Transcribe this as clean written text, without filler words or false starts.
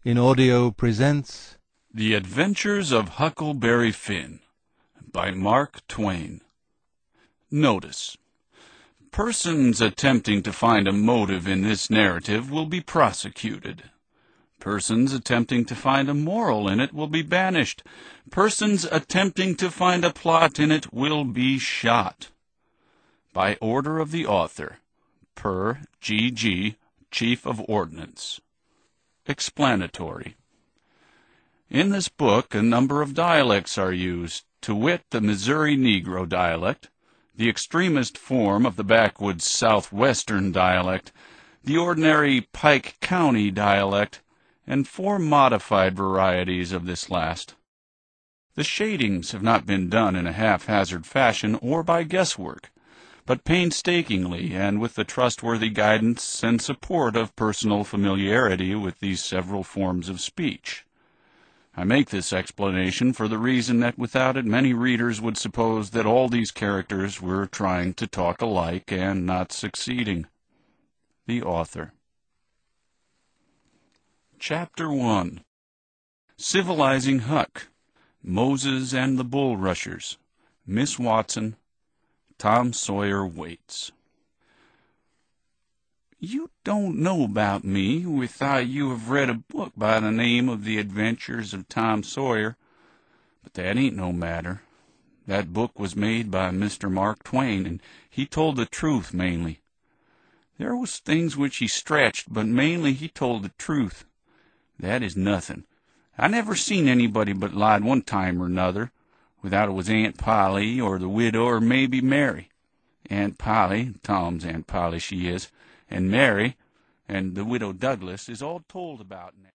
in audio presents The Adventures of Huckleberry Finn by Mark Twain. Notice: persons attempting to find a motive in this narrative will be prosecuted. Persons attempting to find a moral in it will be banished. Persons attempting to find a plot in it will be shot. By order of the author, per G.G., Chief of Ordnance. Explanatory. In this book a number of dialects are used, to wit the Missouri Negro dialect, the extremest form of the backwoods southwestern dialect, the ordinary Pike County dialect, and 4 modified varieties of this last. The shadings have not been done in a haphazard fashion or by guesswork, but painstakingly and with the trustworthy guidance and support of personal familiarity with these several forms of speech. I make this explanation for the reason that without it many readers would suppose that all these characters were trying to talk alike and not succeeding. The author. Chapter 1. Civilizing Huck, Moses and the Bulrushers, Miss Watson, Tom Sawyer waits. You don't know about me without you have read a book by the name of The Adventures of Tom Sawyer, but that ain't no matter. That book was made by Mr. Mark Twain, and he told the truth mainly. There was things which he stretched, but mainly he told the truth. That is nothing. I never seen anybody but lied one time or another, without it was Aunt Polly or the widow or maybe Mary. Aunt Polly, Tom's Aunt Polly she is, and Mary, and the widow Douglas is all told about now.